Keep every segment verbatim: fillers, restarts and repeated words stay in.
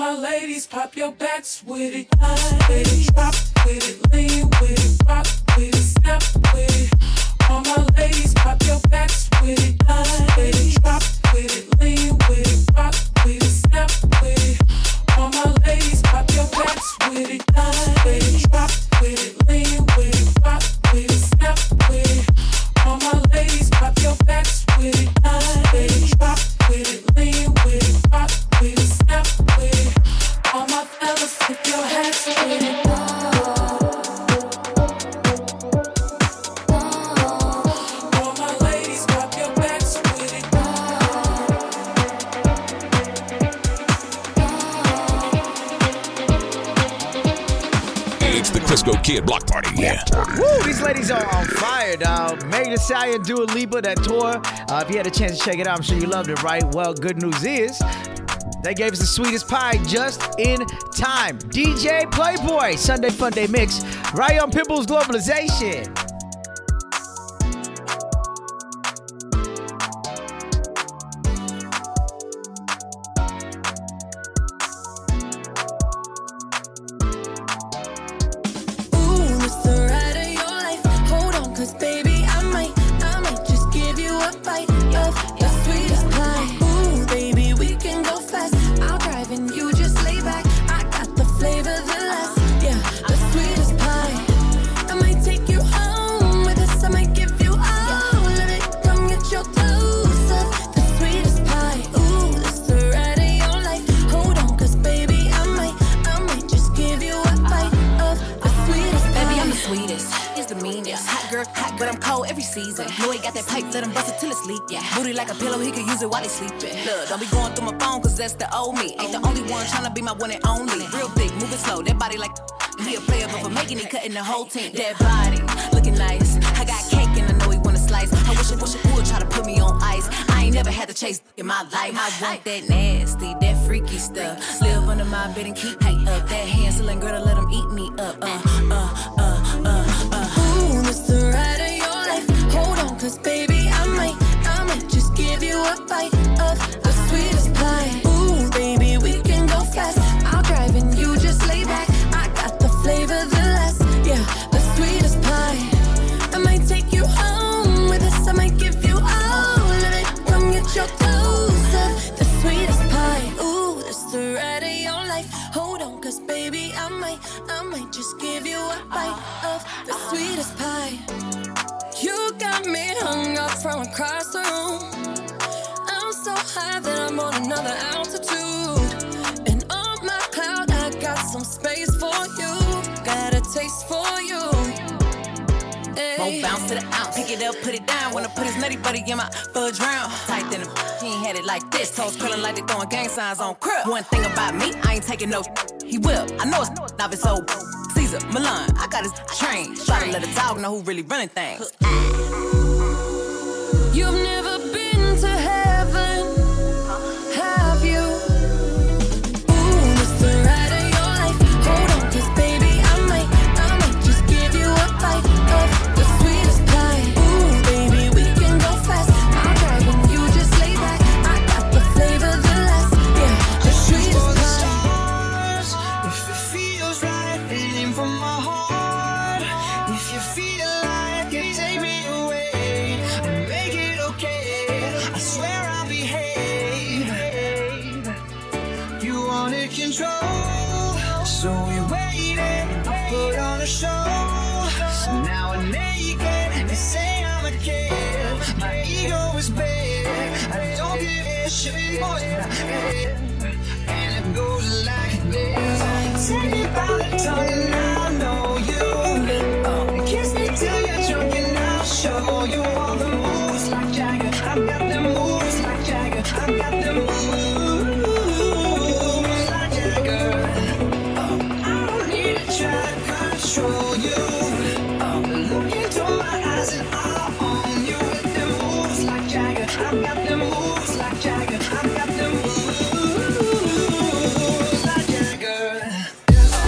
my ladies, pop your backs with it. With it, drop with it, lean with it, rock with it, snap with it. All my ladies, pop your backs with it. With it, drop with it, lean with it, rock with it, snap with it. All my ladies, pop your backs with it. With it, drop with it, lean with it, rock with it, snap with it. All my ladies, pop your backs with it. With it, drop with it, lean with it, rock with it, snap with it. All my fellas, tip your hats with it. Crisco Kid Block Party. Yeah. Woo, these ladies are on fire, dog. Megan Thee Stallion, Dua Lipa, that tour. Uh, if you had a chance to check it out, I'm sure you loved it, right? Well, good news is they gave us the sweetest pie just in time. D J Playboy, Sunday Fun Day Mix, right on Pitbull's Globalization. Don't be going through my phone, cause that's the old me. Ain't the only one tryna be my one and only. Real thick, moving slow, that body like he a player, but for making it, cutting the whole team. That body, looking nice. I got cake and I know he wanna slice. I wish I wish I would try to put me on ice. I ain't never had to chase in my life. I want that nasty, that freaky stuff. Live under my bed and keep me up. That Hansel girl to let him eat me up. Uh, uh, uh, uh, uh. Ooh, this the ride of your life. Hold on, cause baby, I might, I might just give you a bite of the sweetest pie. Ooh, baby, we can go fast. I'll drive and you just lay back. I got the flavor, the last, yeah, the sweetest pie. I might take you home with us. I might give you all of it. Come get your dose of the sweetest pie. Ooh, that's the ride of your life. Hold on, cause baby, I might, I might just give you a bite of the sweetest pie. You got me hung up from across the room. I'm so high that I'm on another altitude. And on my cloud, I got some space for you. Got a taste for you. Won't bounce to the ounce. Pick it up, put it down. Wanna put his nutty buddy in my fudge round. Tight than a he ain't had it like this. Toes curling like they throwing gang signs on crib. One thing about me, I ain't taking no he will. I know it's not his old Caesar, Milan. I got his train. Try to let a dog know who really running things. You've never been to heaven, have you? Ooh, it's the ride of your life. Hold on, cause baby, I might, I might just give you a bite of the sweetest pie. Ooh, baby, we can go fast. I'll drive and you just lay back. I got the flavor, the last, yeah, the sweetest pie. If it feels right, aim from my heart. If you feel like it, take me away and make it okay. I swear I'll behave. You wanted control, so we waited. I put on a show, so now we're naked. They say I'm a kid, my ego is big. I don't give a shit, boys, and it goes like this. Take me by the tongue, I know you. Kiss me till you're drunk and I'll show you all the moves like Jagger. I've got them moves like Jagger. I've got them moves like Jagger. I don't need to try to control you. Look into my eyes and I'll own you with them moves like Jagger. I've got them moves like Jagger. I've got them moves like Jagger.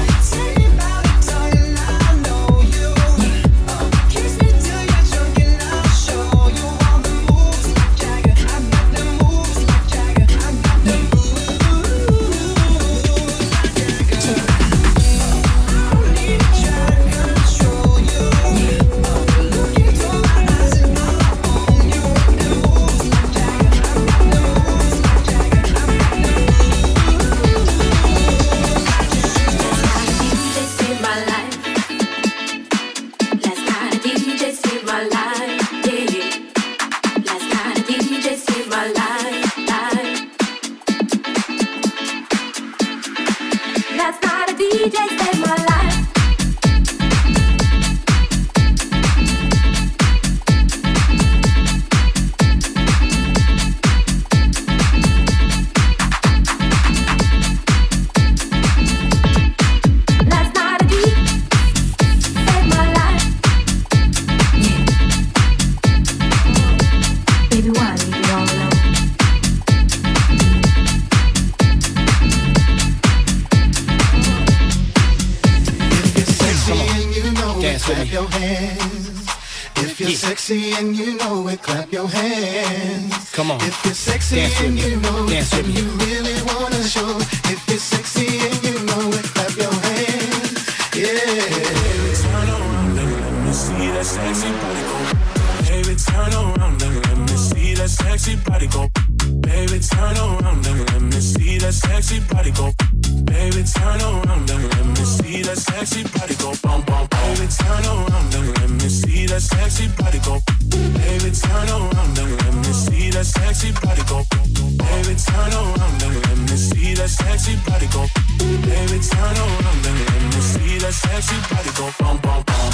Sexy and you know it, clap your hands. Come on. If you're sexy dance and with you me. know dance it, with and me. you really wanna show. If you're sexy and you know it, clap your hands. Yeah. Baby, turn around and let me see that sexy body go. Baby, turn around and let me see that sexy body go. Baby, turn around and let me see that sexy body go. Baby, turn around and let me see that sexy body go. Bum, bum, baby, turn around and let me see that sexy body go. Baby, turn around and let me see that sexy body go. Baby, turn around and let me see that sexy body go. Baby, turn around and let me see that sexy body go. Bum, bum, bum.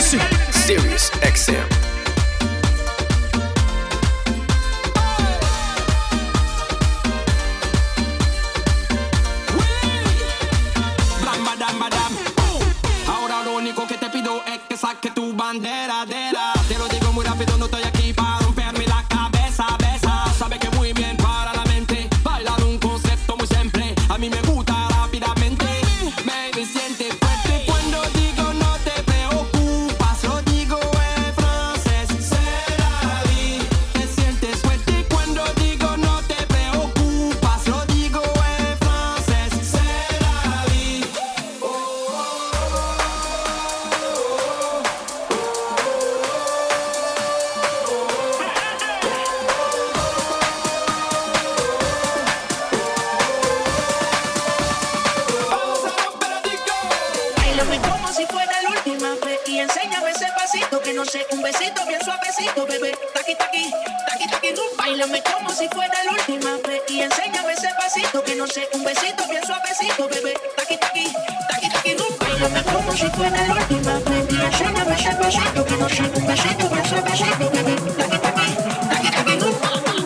Listen, Sirius X M. Ahora lo único que te pido es que saque tu bandera, dera. Te lo digo muy rápido, no estoy aquí para romperme la cabeza, besa. Sabe que muy bien para la mente, bailar un concepto muy simple. A mí me gusta rápidamente. Baby, siente fuerte cuando digo no te preocupas. Lo digo en francés, c'est la vie. Te sientes fuerte cuando digo no te preocupas. Lo digo en francés, c'est la vie. Báilame como si fuera la última vez y enséñame ese pasito que no sé, un besito bien suavecito, bebé. Taqui taqui, taqui taqui rum. Báilame como si fuera la última vez y enséñame ese pasito que no sé, un besito bien suavecito, bebé. Taqui taqui, taqui taqui rum. Báilame como si fuera la última vez y enséñame ese pasito que no sé, un besito bien suavecito, bebé. Taqui taqui, taqui taqui rum.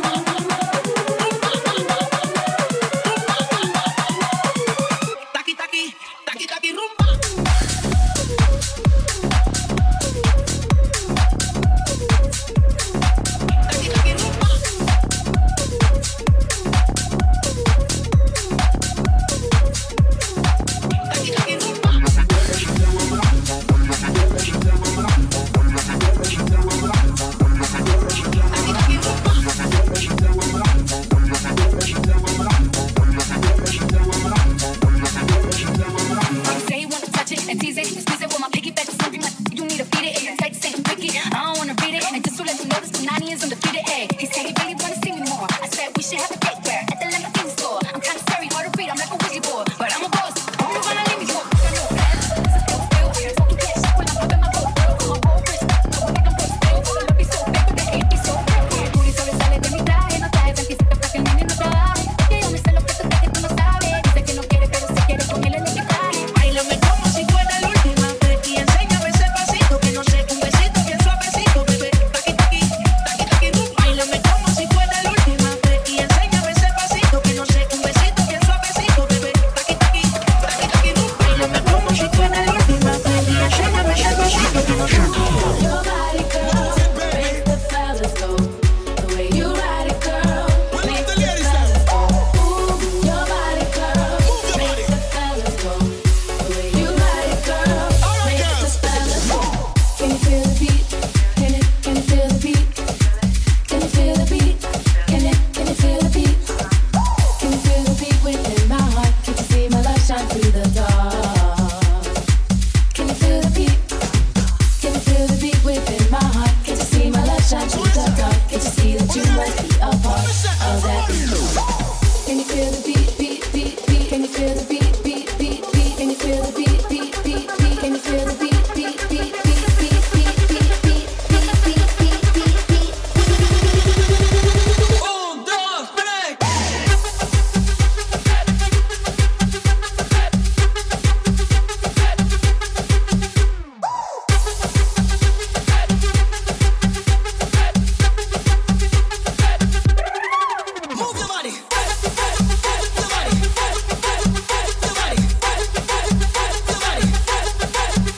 Taqui taqui, taqui taqui rumba. Taqui taqui rumba. Taqui taqui rumba. Taqui taqui rumba. Say you wanna touch it and tease it, squeeze it with my piggyback. Something like you need to beat it. Your text ain't wicked. I don't wanna read it, and just to let you know this Punani is undefeated. Hey, he said he really wanna see me more. I said we should have a date where at the Lamborghini store. I'm kinda scary, hard to read. I'm like a Ouija board, but I'm a boss. Hope you gonna leave me for. I know that. This is still still. Talking cash when I'm up in my boat. I'm a bold bitch. No one can put still. Love be so big, but they hate me so real. Booty sobresale de mi traje, no trae veintisiete para que el nene no trabaje. Porque yo me sé lo que tú crees que tú no sabes. Dice que no quiere, pero se quiere con él en el equipaje. Báilame como si fuera la última vez y enséñame ese pasito que no sé, un besito bien suavecito, bebé. Taqui taqui, taqui taqui rum. Báilame como si fuera la última vez y enséñame ese pasito que no sé, un besito bien suavecito, bebé. Taqui taqui, taqui taqui rum. Báilame como si fuera la última vez y enséñame ese pasito que no sé. Your body, girl, make the fellas go. The way you ride it, girl, make the fellas go. Ooh, your body, girl, make the fellas go. The way you ride it, girl, make the fellas go. Can you feel the beat? Can it? Can you feel the beat? Can you feel the beat? Can it? Can you feel the beat? Can you feel the beat within my heart? Can you see my light shine through the dark? Can you feel the beat? Can you feel the beat within my heart? Can you see my light shine through the dark? Can you see that you must be a part of that beat? Can you feel the beat, beat, beat, beat? Can you feel the beat, beat, beat, beat? Can you feel the beat, beat, beat, beat? Can you feel the beat, beat, beat, beat, beat, beat, beat, beat, beat, beat, beat, beat, beat? Un, dos, tres. Move your body. Your body. Your body. Your body.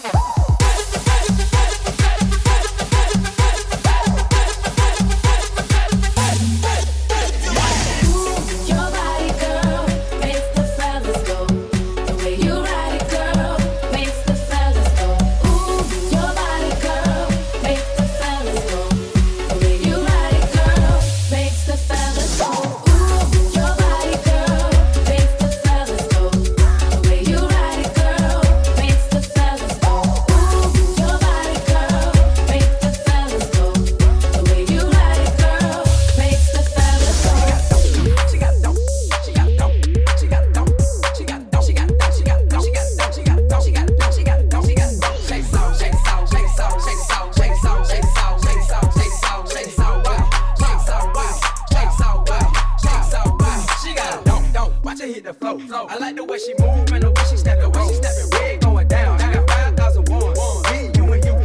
Your body, girl, makes the fellas go. The way you ride it, girl, makes the fellas go. Ooh, your body, girl, makes the fellas go. The way you ride it, girl, makes the fellas go. Ooh, your body, girl, makes the fellas go. The way you ride it, girl, makes the fellas go. Ooh, your body, girl, makes the fellas go. The way you ride it, girl, makes the fellas go. She got dope. She got dope. She got dope. She got dope. She got dope. She got dope. She got dope. She got dope. She got dope. She got dope. She got dope. Shake so, shake so, shake so, shake so, shake so, shake so, shake so, shake so, shake so well, shake so well, shake so well, shake so well. She got dope, dope. Watch her hit the flow, flow. I like the way she move and the way she step, the way she stepping. Red going down. I got five thousand ones. Me, you and you.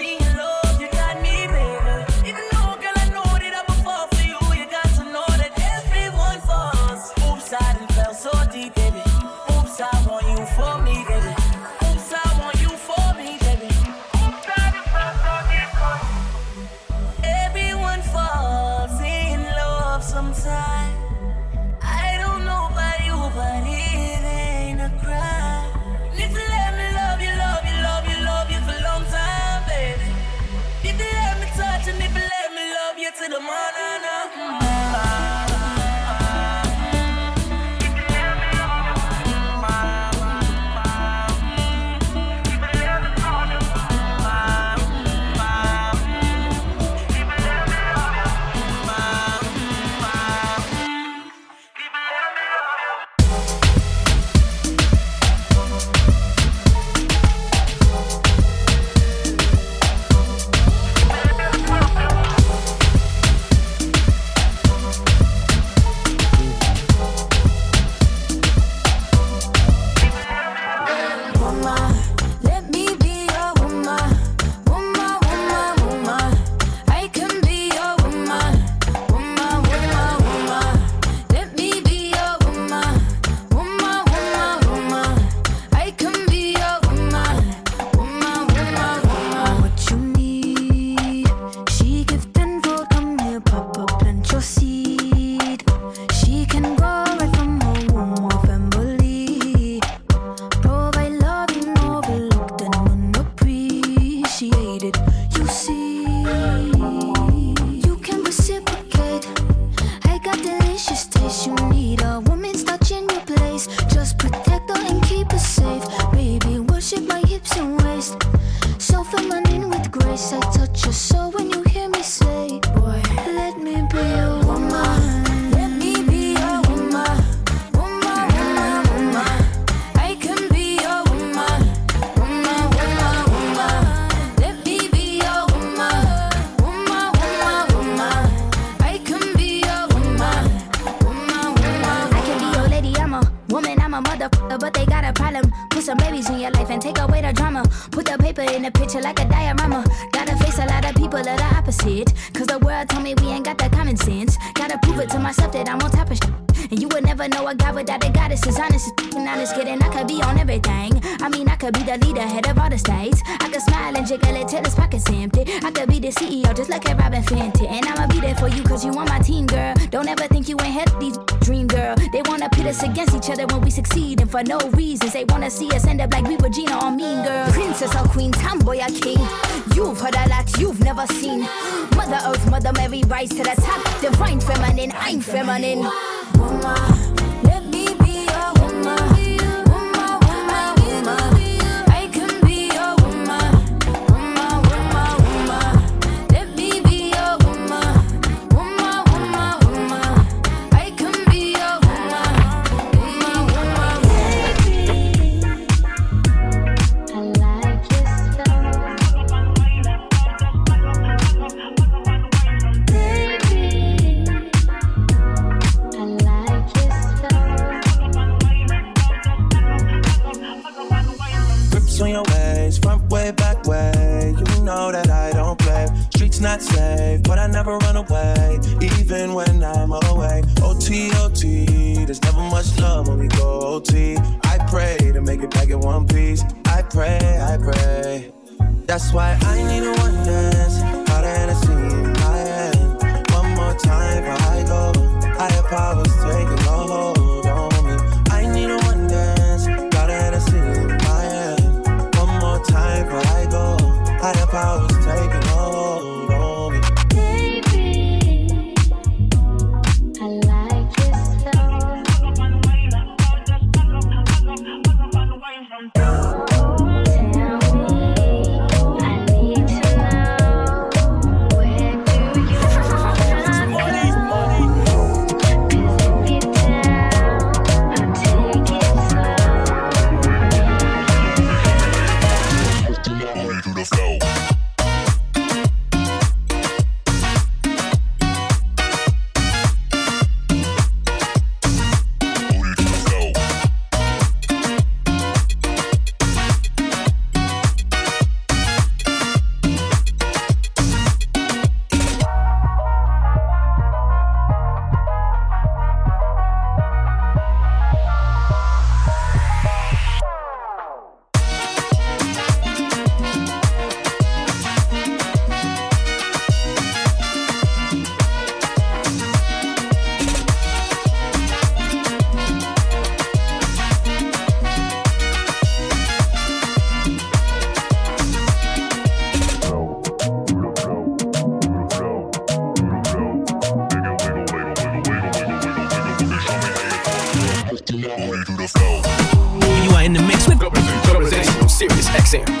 but they got a problem. Put some babies in your life and take away the drama. Put the paper in the picture like a diorama. Gotta face a lot of people of the opposite. Cause the world told me we ain't got that common sense. Gotta prove it to myself that I'm on top of shit. And you would never know a guy without a goddess. As honest as and honest kidding, I could be on everything. I mean, I could be the leader, head of all the states. I could smile and jiggle it till his pockets empty. I could be the C E O, just look at Robin Fenty. And I'ma be there for you cause you on my team, girl. Don't ever think you ain't had these dream, girl. They wanna pit us against each other when we succeed. And for no reasons, they wanna see us end up like we were Gina or Mean Girl. Princess or queen, tomboy or king. You've heard a lot you've never seen. Mother Earth, Mother Mary, rise to the top. Divine feminine, I'm feminine. Woman, let me be your woman. Woman, woman, woman. I can be your woman. Woman, woman, woman. Let me be your woman. Woman, woman, woman. I can be your woman. Woman, woman, woman. Baby, I like your style. On your ways, front way, back way. You know that I don't play. Streets not safe, but I never run away, even when I'm away. O T, O T, there's never much love when we go O T. I pray to make it back in one piece. I pray, I pray. That's why I need a one dance. Got an Hennessy in my hand. One more time before I go. Higher powers taking a hold on me. I need a one dance. Got an Hennessy in my hand. Time before I go, higher powers taking hold on me. Baby, I like your style. You are in the mix with representing Sirius X M.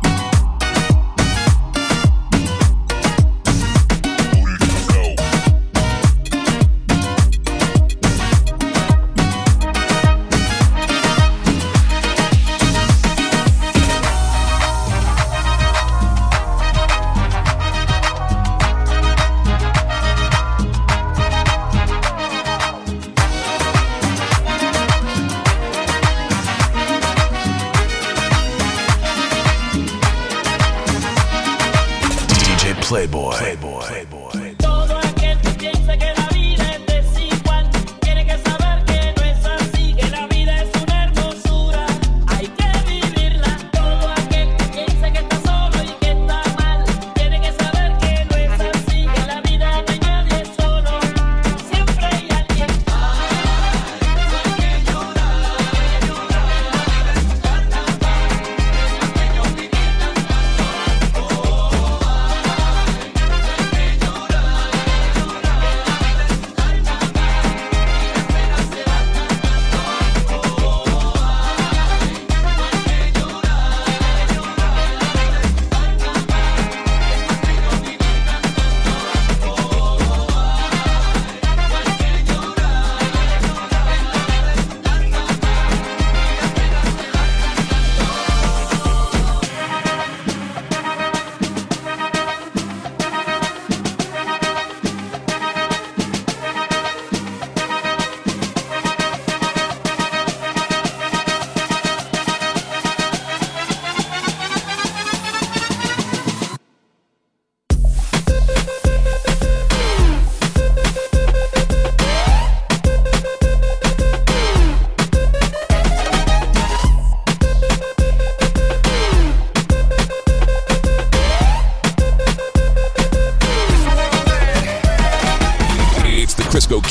Playboy. Playboy. Playboy. Todo aquel que piensa que la vida es desigual tiene que saber que no es así, que la vida es una hermosura, hay que vivirla. Todo aquel que piensa que está solo y que está mal tiene que saber que no es así, que la vida no hay nadie solo, siempre hay alguien. Hay que llorar, hay que llorar, pequeños viviendas.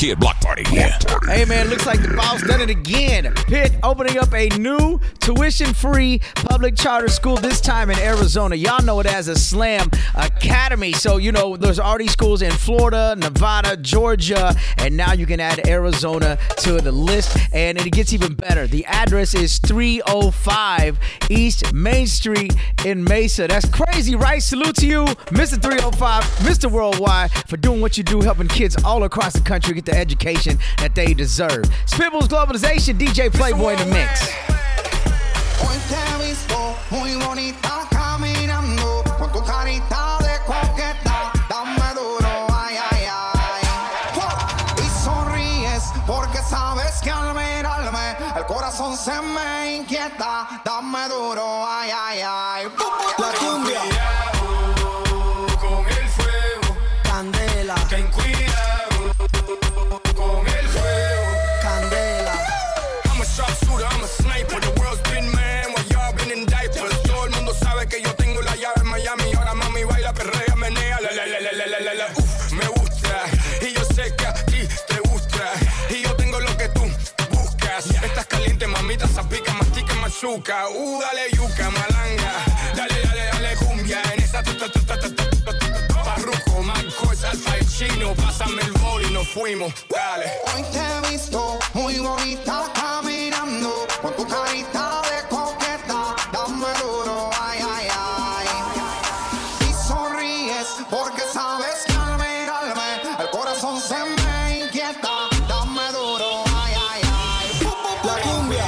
Kid Block Party. Yeah. Hey, man, looks like the boss done it again. Pitt opening up a new tuition-free public charter school, this time in Arizona. Y'all know it as a Slam Academy. So, you know, there's already schools in Florida, Nevada, Georgia, and now you can add Arizona to the list. And it gets even better. The address is three oh five East Main Street in Mesa. That's crazy, right? Salute to you, Mister three oh five, Mister Worldwide, for doing what you do, helping kids all across the country get the education that they deserve. Spitball's Globalization, D J Playboy in the mix. Hoy te he visto muy bonita caminando con tu carita de coqueta, dame duro, ay, ay, ay. Y sonríes porque sabes que al mirarme el corazón se me inquieta, dame duro, ay, ay, ay. La cumbia. Con el fuego, candela. Ten cuidado con el fuego, candela. I'm a sharpshooter, I'm a sniper. The world's been man while y'all been in diapers. Todo el mundo sabe que yo tengo la llave en Miami. Ahora mami baila, perrea, menea, la la la la la la la la. Uf, me gusta y yo sé que a ti te gusta y yo tengo lo que tú buscas. Estás caliente, mamita, zapica, mastica, machuca. Uh, dale yuca, malanga. Dale, dale, dale cumbia en esa ta ta ta ta ta ta. Parruco, Marco, salsa y chino. Pásame el bol y nos fuimos. Dale. Hoy te he visto muy bonita caminando con tu carita de coqueta, dame duro, ay, ay, ay. Y sonríes porque sabes que al mirarme el corazón se me inquieta, dame duro, ay, ay, ay. La cumbia.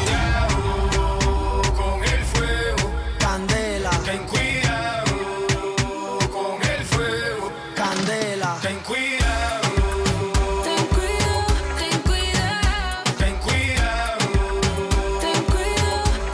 Con el fuego, candela. Ten cuidado con el fuego, candela. Ten cuidado. Ten cuidado, ten cuidado. Ten cuidado. Ten cuidado,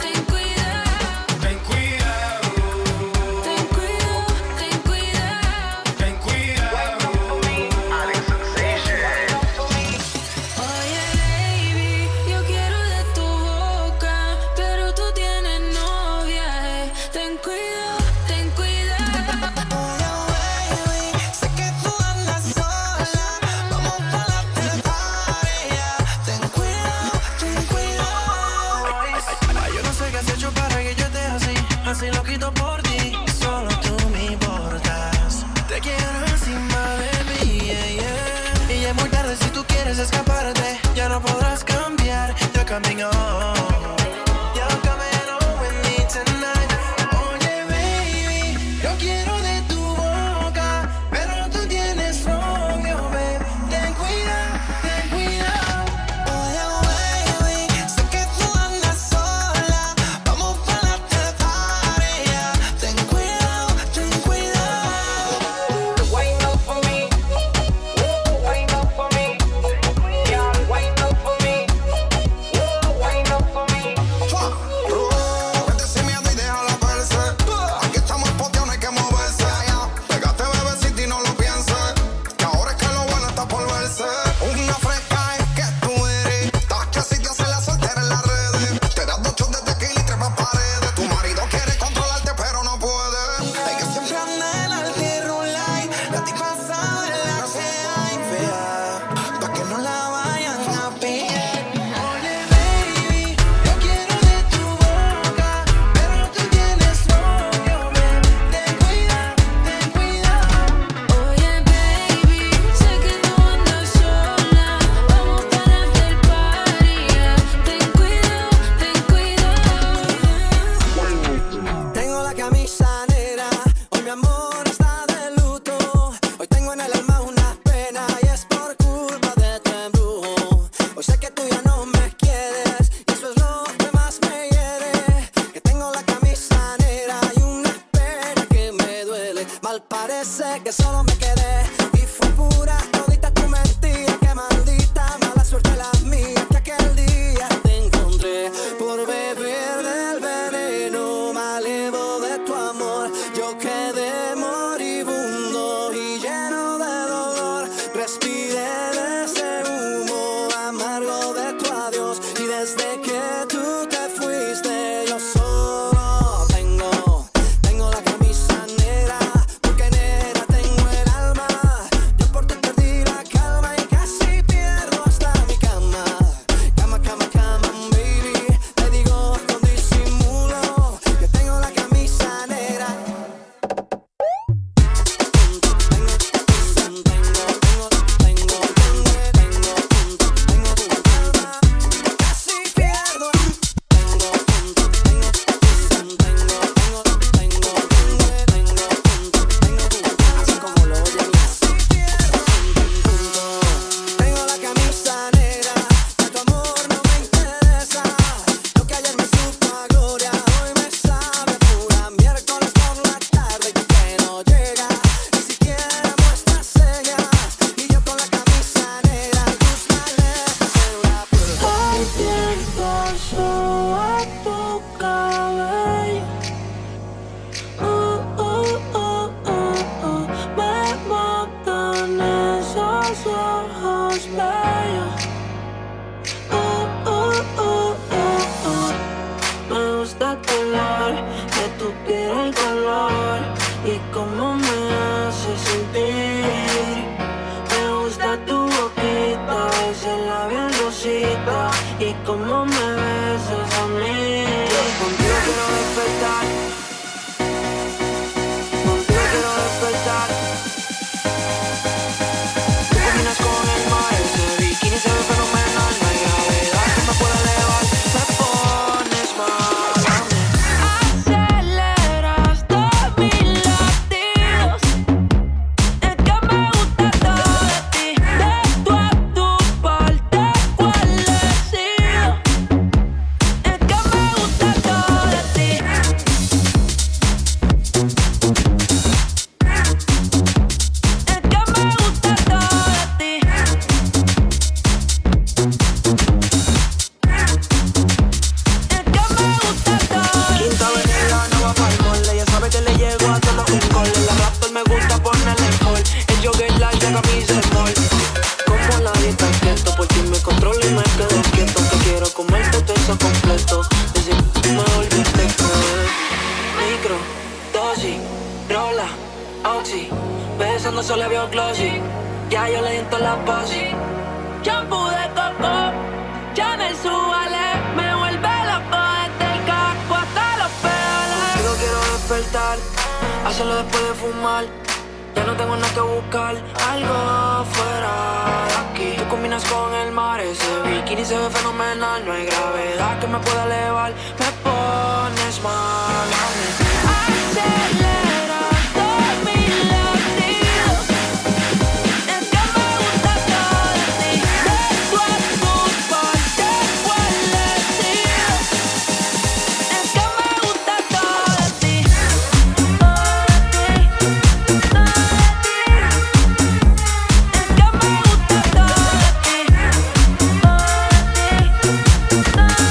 gusta tu olor, de tu piel el color y cómo me hace sentir. Me gusta tu boquita, ese labial rosita y cómo me besas a mí. Contigo quiero despertar, contigo quiero despertar. Tú caminas con el mar, ese bikini se ve fenomenal. No hay gravedad que me pueda elevar, me pones mal a mí. Aceleras todos mis latidos, es que me gusta todo de ti. De tu a tu parte, ¿cuál decido? Es que me gusta todo de ti. Es que me gusta todo de ti. Quinta Avenida, Nueva Palmole. Ya sabe que le llego a todos los rincones. La rapper me gusta ponerle el col. El jogger large, la camisa small. Como nadie está quieto, por ti me controlo y me quedo quieto. Que quiero comerte todo eso completo. Decir me volviste cruel. Micro, dosis, rola, oxi. Besando solo veo glossy. Ya yo le di en todas las posis. Shampoo de coco, Chanel Subale. Me vuelve loco desde el casco hasta los pelos. Contigo quiero despertar, hacerlo después de fumar. Ya no tengo nada que buscar, algo fuera de aquí. Tú combinas con el mar, ese bikini se ve fenomenal. No hay gravedad que me pueda elevar, me pones mal a mí. Acelera todos mis latidos, es que me gusta todo de ti. De tu a tu parte, ¿cuál decido? Es que me gusta todo de ti. Todo de ti, todo de ti. Es que me gusta todo de ti. Todo de ti, todo de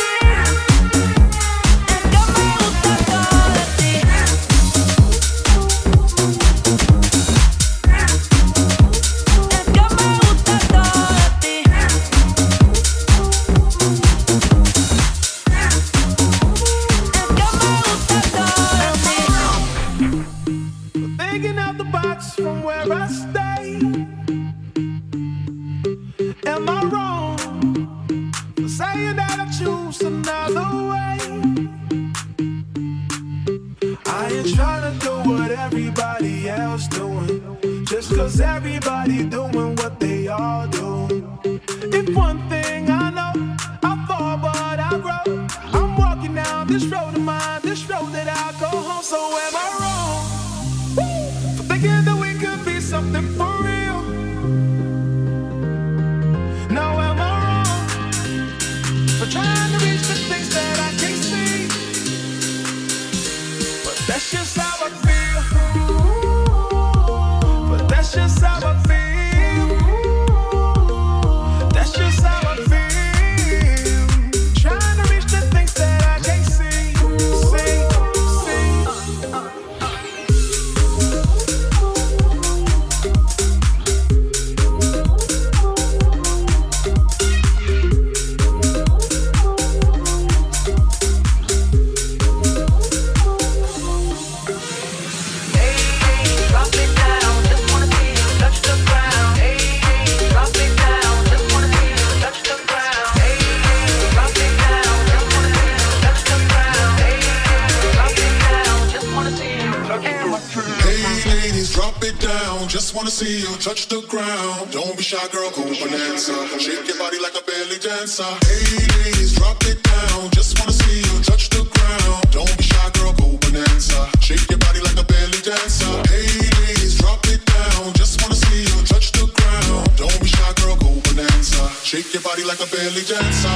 Just wanna see you touch the ground. Don't be shy, girl, go bonanza. Shake your body like a belly dancer. Hey, ladies, drop it down. Just wanna see you touch the ground. Don't be shy, girl, go bonanza. Shake your body like a belly dancer. Hey, ladies, drop it down. Just wanna see you touch the ground. Don't be shy, girl, go bonanza. Shake your body like a belly dancer.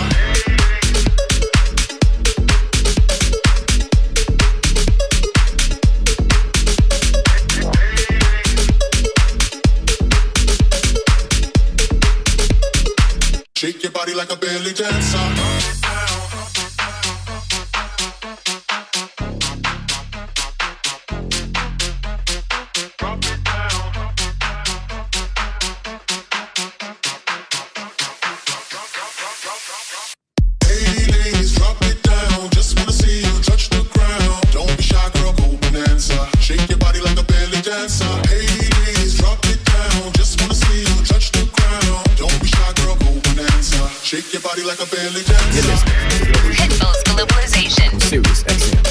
Shake your body like a belly dancer. Hey ladies, drop it down. Just wanna see Sirius X M.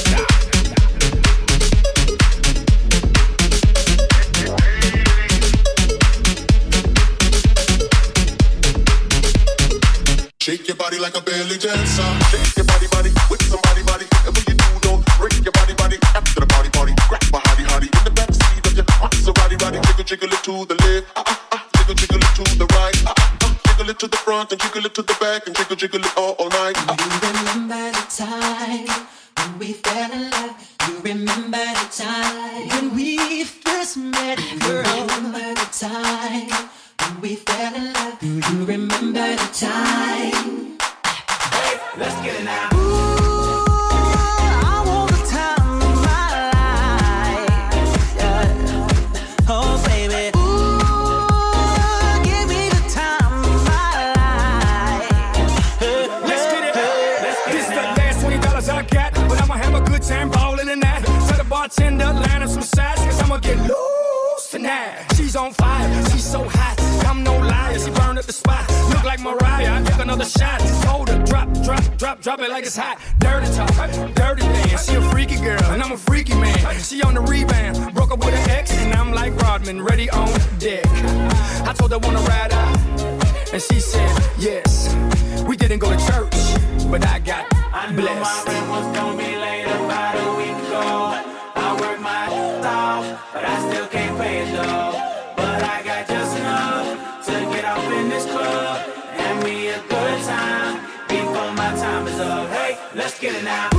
Shake your body like a belly dancer. Shake your body, body with somebody, body. And when you do, don't break your body, body. After the party, party, grab my hottie, hottie in the backseat of your Maserati, body. Jiggle, jiggle it to the left, ah ah ah. Jiggle, jiggle it to the right, ah ah ah. Jiggle it to the front and jiggle it to the back and jiggle, jiggle it all, all night. Ah. You remember the time when we fell in love? You remember the time when we first met, girl? You remember the time when we fell in love? Do you remember the time? Hey, let's get it now. Ooh, I want the time of my life. Yeah. Oh, baby. Ooh, give me the time of my life. Hey, let's get it. Hey, let's get this is the last twenty dollars I got, but I'ma have a good time ballin' in that. Tell the bartender, line up some sides, cause I'ma get loose tonight. She's on fire, she's so hot. I'm no liar, she burned up the spot. Look like Mariah, I took another shot. Hold her, drop, drop, drop, drop it like it's hot. Dirty talk, dirty dance. She a freaky girl, and I'm a freaky man. She on the rebound, broke up with an ex, and I'm like Rodman, ready on deck. I told her wanna ride out, and she said yes. We didn't go to church, but I got I knew blessed. my rent was gonna be late about a week ago. I worked my ass off, but I still can't pay it though. But I got just enough to get off in this club and me a good time before my time is up. Hey, let's get it now.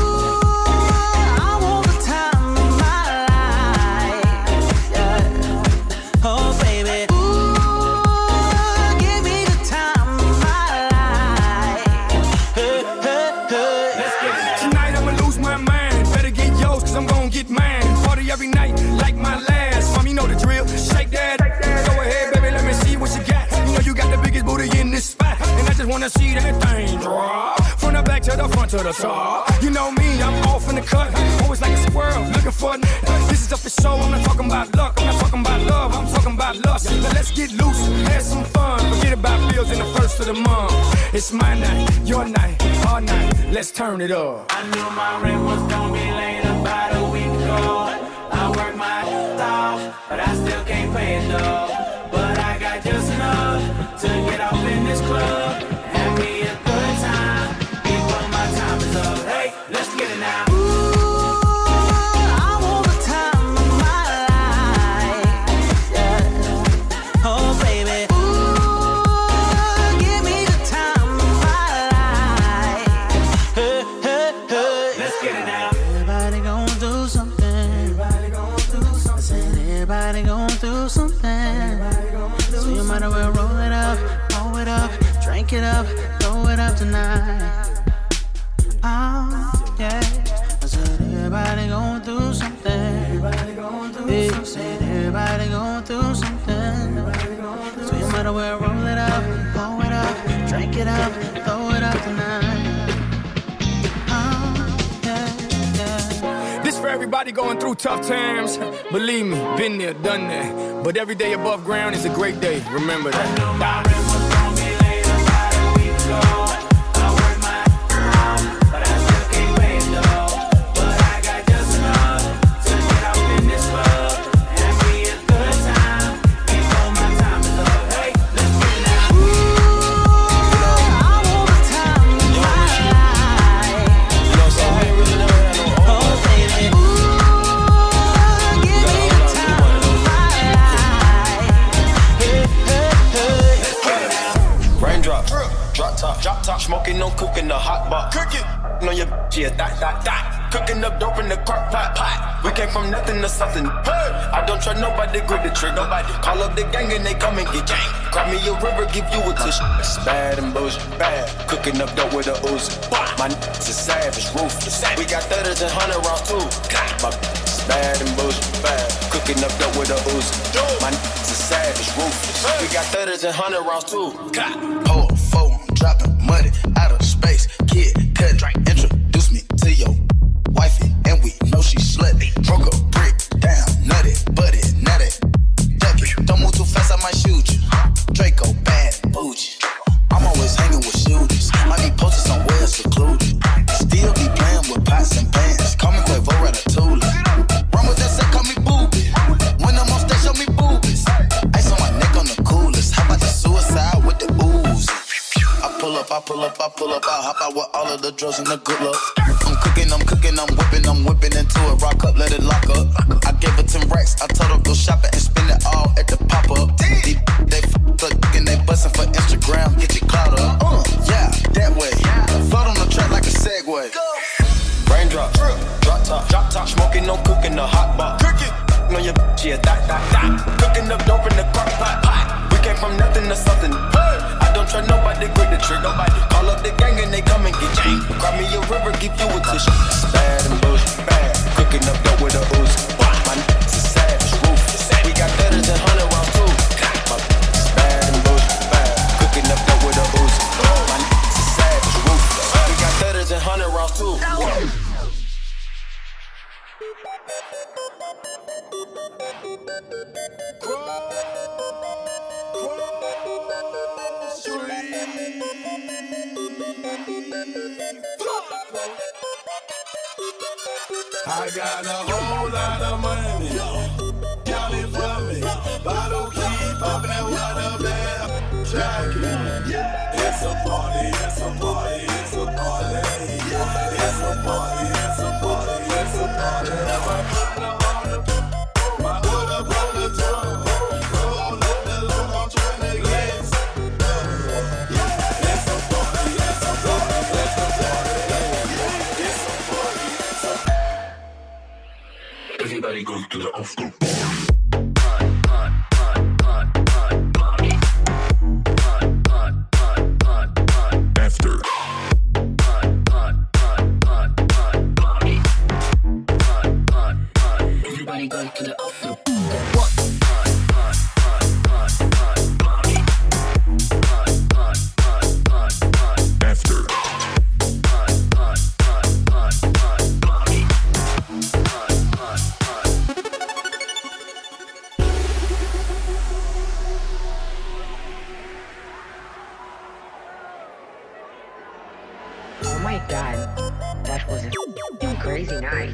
Every night, like my last. Mom, you know the drill. Shake that. Go ahead, baby, let me see what you got. You know you got the biggest booty in this spot, and I just wanna see that thing drop from the back to the front to the top. You know me, I'm off in the cut, always like a squirrel, looking for it. This is up for show. I'm not talking about luck. I'm not talking about love. I'm talking about lust. Now let's get loose, have some fun. Forget about bills in the first of the month. It's my night, your night, our night. Let's turn it up. I knew my rent was gonna be late about a week ago. I work my ass off, but I still can't pay it though. But I got just enough to get off in this club and me a good time before my time is up. Hey, let's get it now. Everybody going through something. So you might as well roll it up, roll it up, drink it up, throw it up tonight. Oh, yeah. I said everybody going through something. Everybody going through yeah, something. Said everybody going through something. So you might as well roll it up, roll it up, drink it up, throw it up tonight. For everybody going through tough times, believe me, been there, done that. But every day above ground is a great day. Remember that. I knew my rent was gonna be late about a week ago. I worked my ass off, but I still can't pay it though. But I got just enough to get off in this club and be a good time before my time is up. Hey, let's get it now. I want the time of my life. You know, so I ain't really never had no oh, baby. Drop top, drop top, smoking, no cooking, the hot pot. Cooking, on your yeah, that, that, that. Cooking up dope in the crock pot, pot. We came from nothing to something. Hey, I don't trust nobody, grip the trigger. Nobody call up the gang and they come and get gang. Cry me a river, give you a tissue. It's bad and bullshit, bad. Cooking up dope with a Uzi. My n***s is savage, ruthless. We got thudders and hundred rounds too. My n***s bad and bullshit, bad. Cooking up dope with a Uzi. My n***s is savage, ruthless. We got thudders and hundred rounds too. Pour four, dropping money out of space. Kid, cut it, introduce me to your wifey, and we know she slutty. Broke a brick down, nutty, buddy, nutty. Duck it, don't move too fast, I might shoot you. Draco, bad, bougie. I'm always hanging with shooters. Might be posted somewhere secluded. Still be playing with pots and pans. Call me Quavo Ratatouille. Run with that set, call me Booby. When I'm on stage, show me boobies. Ice on my neck on the coolest. How about the suicide with the booze? I pull up, I pull up, I pull up. I hop out with all of the drugs and the good luck. I'm cooking, I'm cooking, I'm whipping, I'm whipping into it. Rock up, let it lock up. I gave her ten racks. I told her go shopping and spend it all at the pop up. They, they f***ed and they bustin' for Instagram. Get your clout up. Uh, yeah, that way. Float on the track like a Segway. Raindrop, drop top, drop top. Smoking, no cooking, the hot box. Cooking, on your bitch, yeah, that, that, that. Cooking up dope in the crock pot, pot. We came from nothing to something. Hey, I don't trust nobody, grip the trick, nobody. Call up the gang and they come and get you. Grab me a river, give you a tissue. Bad and bullshit, bad. Cooking up dope with a ooze. My n****s is savage, roof. We got better than hundred rounds too. My n****s bad and bullshit, bad. Cooking up dope with a ooze. My n****s is savage, roof. We got better than hundred rounds too. I got a whole lot of money, count it for me. Bottle keep popping that water bell, jacking. It's a party, it's a party, it's a party. It's a party, it's a party, it's a party. Never put on the, my hood up on the drum. Roll up the load, I'm trying to get. It's a party, it's a party, it's a party. It's a party, it's a party. Everybody goes to the after party. After. Everybody goes to the after. Oh my god, that was a crazy night.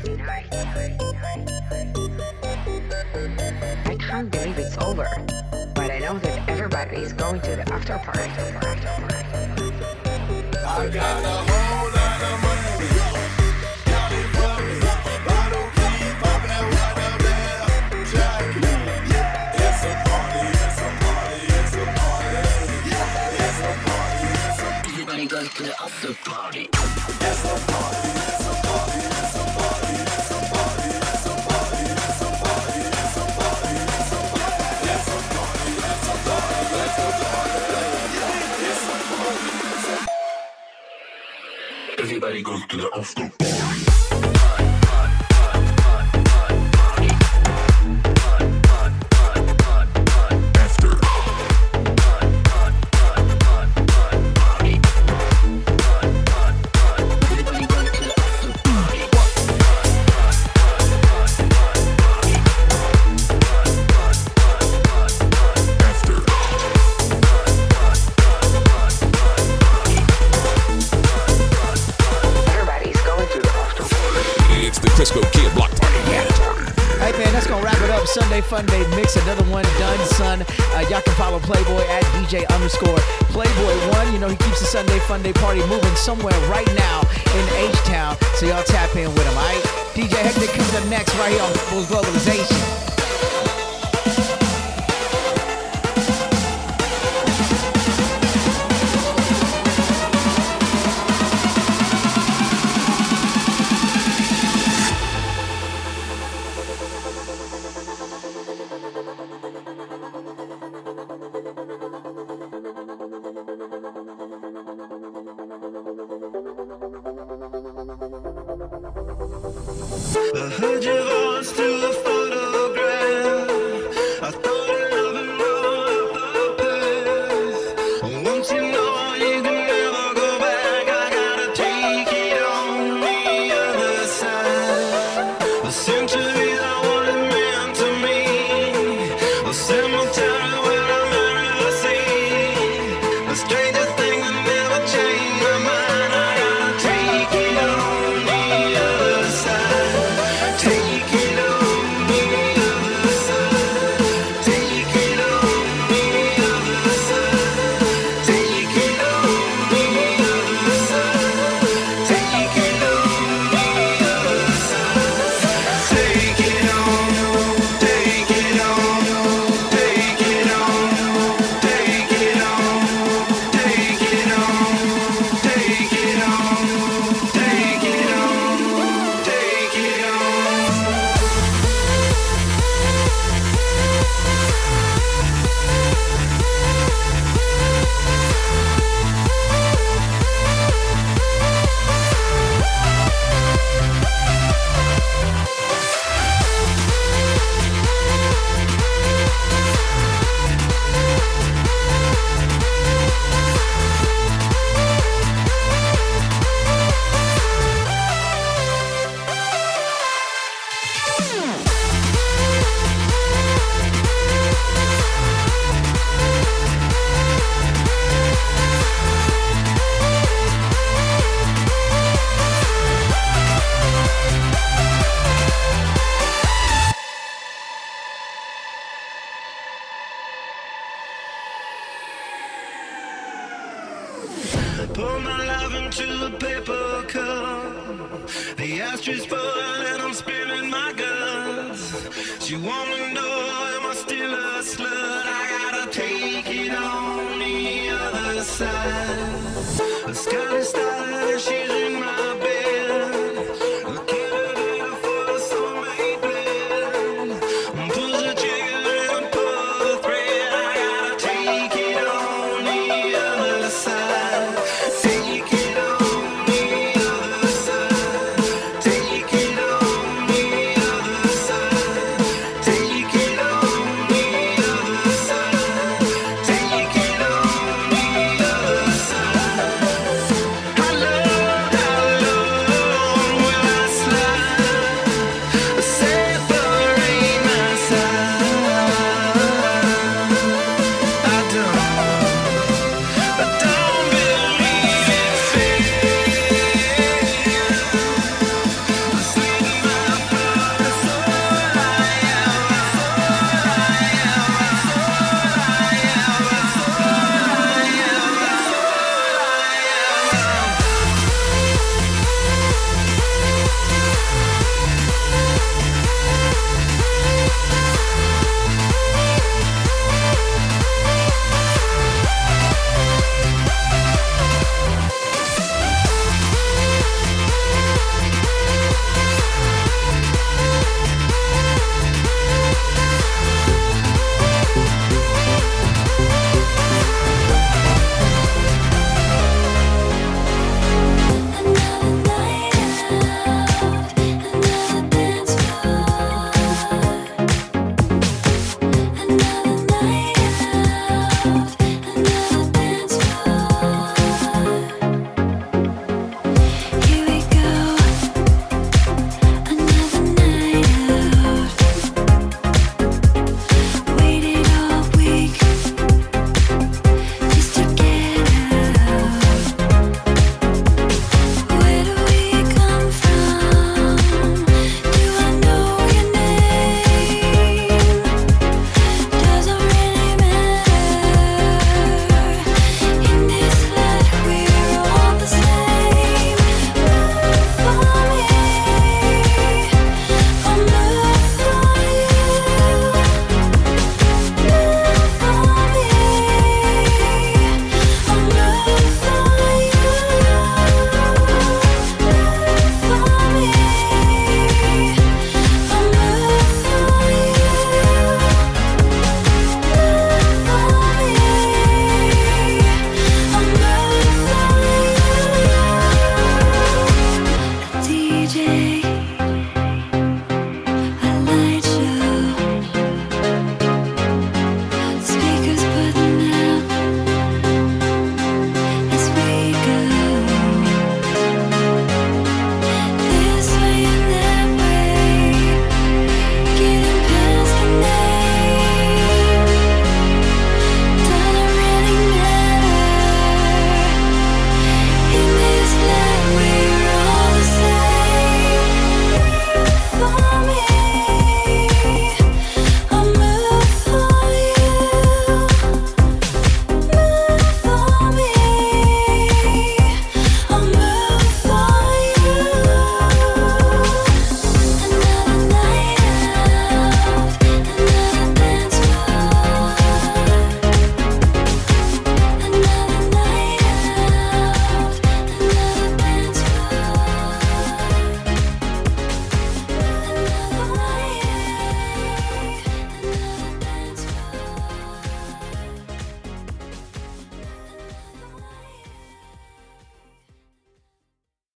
I can't believe it's over, but I know that everybody is going to the after party. I got a whole lot of money, count it for me. Bottle keep popping that water bell, jacking. It's a party, it's a party, it's a party. It's a party, it's a party. Everybody goes to the after party. It's a party, it's a party, it's a party, it's a party, it's a party, it's a party, it's a party, it's a party, it's a party, it's a party, it's a party, it's a party, it's a party. Everybody goes to the after party. Crisco Kid Block Party. Hey man, that's gonna wrap it up. Sunday Fun Day Mix, another one done, son. Uh, y'all can follow Playboy at D J underscore Playboy one. You know he keeps the Sunday Fun Day party moving somewhere right now in H-Town. So y'all tap in with him, alright? D J Hectic comes up next right here on People's Globalization. I heard your voice through a photograph. I thought of loving more of the past. Once you know you can never go back, I gotta take it on the other side. The centuries are what it meant to me. The cemetery where I married the sea. The stranger things that never change my mind. I gotta take it on the The ashtray full and I'm spilling my guts. She wanna know, am I still a slut? I gotta take it on the other side. The sky is starting and she's